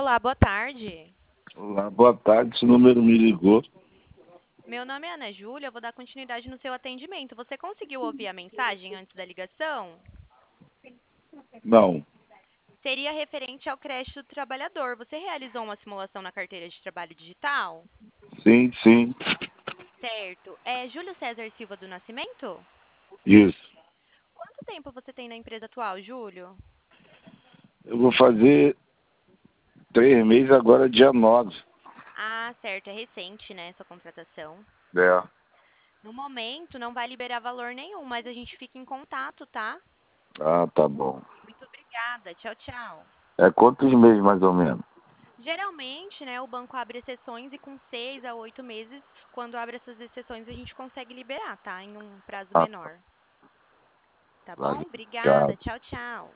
Olá, boa tarde. Olá, boa tarde. Esse número me ligou. Meu nome é Ana Júlia, eu vou dar continuidade no seu atendimento. Você conseguiu ouvir a mensagem antes da ligação? Não. Seria referente ao crédito do trabalhador. Você realizou uma simulação na carteira de trabalho digital? Sim, sim. Certo. É Júlio César Silva do Nascimento? Isso. Quanto tempo você tem na empresa atual, Júlio? Eu vou fazer 3 meses agora, dia 9. Ah, certo, é recente, né, sua contratação. É. No momento, não vai liberar valor nenhum, mas a gente fica em contato, tá? Ah, tá bom. Muito obrigada. Tchau, tchau. É quantos meses mais ou menos? Geralmente, né, o banco abre exceções e com 6 a 8 meses, quando abre essas exceções, a gente consegue liberar, tá? Em um prazo Ah, menor. Tá bom? valeu. Obrigada. Tchau. Tchau, tchau.